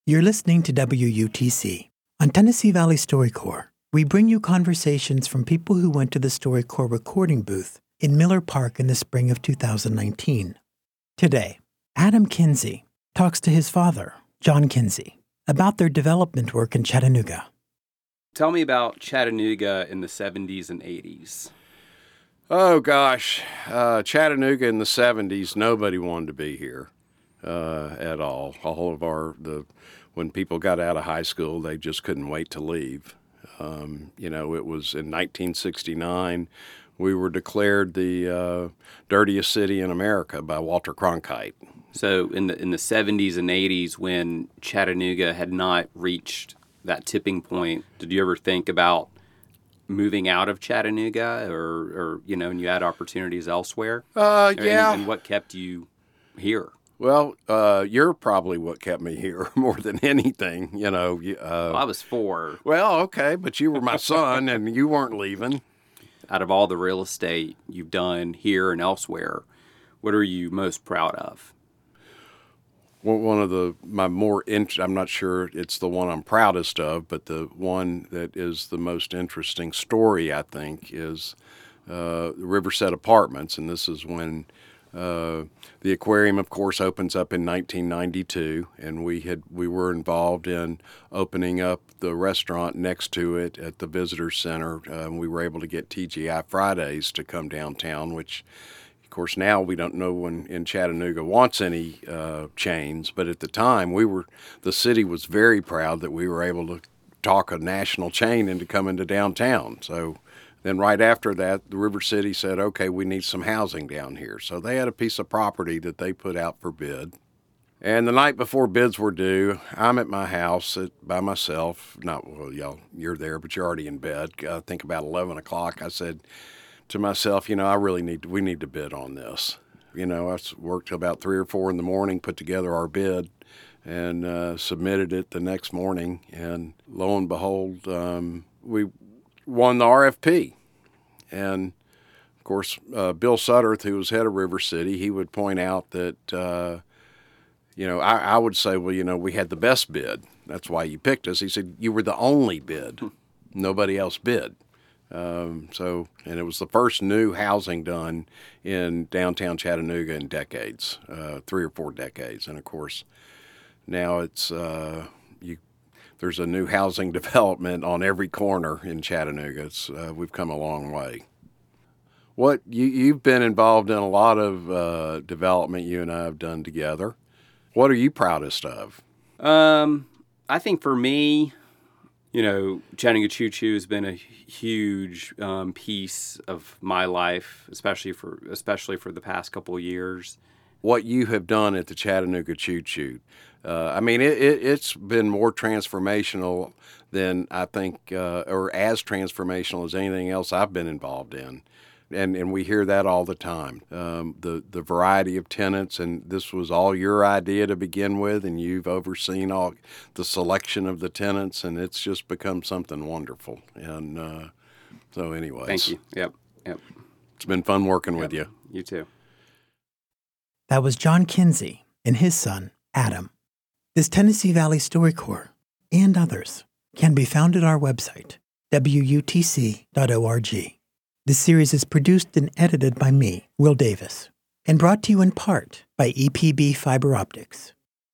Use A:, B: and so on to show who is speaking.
A: You're listening to WUTC. On Tennessee Valley StoryCorps, we bring you conversations from people who went to the StoryCorps recording booth in Miller Park in the spring of 2019. Today, Adam Kinsey talks to his father, John Kinsey, about their development work in Chattanooga.
B: Tell me about Chattanooga in the 70s and 80s.
C: Oh, gosh. Chattanooga in the 70s, nobody wanted to be here at all. When people got out of high school, they just couldn't wait to leave. It was in 1969, we were declared the dirtiest city in America by Walter Cronkite.
B: So in the 70s and 80s, when Chattanooga had not reached that tipping point, did you ever think about moving out of Chattanooga or and you had opportunities elsewhere?
C: Yeah.
B: And what kept you here?
C: Well, you're probably what kept me here more than anything,
B: Well, I was 4.
C: Well, okay, but you were my son and you weren't leaving.
B: Out of all the real estate you've done here and elsewhere, what are you most proud of?
C: Well, I'm not sure it's the one I'm proudest of, but the one that is the most interesting story, I think, is the Riverset Apartments, and this is when the aquarium, of course, opens up in 1992, and we were involved in opening up the restaurant next to it at the Visitor Center. We were able to get TGI Fridays to come downtown, which, of course, now we don't know when in Chattanooga wants any chains, but at the time, the city was very proud that we were able to talk a national chain into coming to downtown. So then right after that, the River City said, okay, we need some housing down here. So they had a piece of property that they put out for bid. And the night before bids were due, I'm at my house by myself. Y'all, you're there, but you're already in bed. I think about 11 o'clock. I said to myself, we need to bid on this. I worked till about 3 or 4 in the morning, put together our bid, and submitted it the next morning. And lo and behold, we won the RFP. And, of course, Bill Sutterth, who was head of River City, he would point out that, I would say, we had the best bid. That's why you picked us. He said, you were the only bid. Nobody else bid. And it was the first new housing done in downtown Chattanooga in decades, 3 or 4 decades. And, of course, now it's there's a new housing development on every corner in Chattanooga. We've come a long way. You've been involved in a lot of development you and I have done together. What are you proudest of?
B: I think for me, Chattanooga Choo Choo has been a huge piece of my life, especially for the past couple of years.
C: What you have done at the Chattanooga Choo Choo, it's been more transformational than I think, or as transformational as anything else I've been involved in. And we hear that all the time. The variety of tenants, and this was all your idea to begin with, and you've overseen all the selection of the tenants, and it's just become something wonderful. And so anyways.
B: Thank you. Yep.
C: It's been fun working with you.
B: You too.
A: That was John Kinsey and his son, Adam. This Tennessee Valley StoryCorps and others can be found at our website, WUTC.org. This series is produced and edited by me, Will Davis, and brought to you in part by EPB Fiber Optics.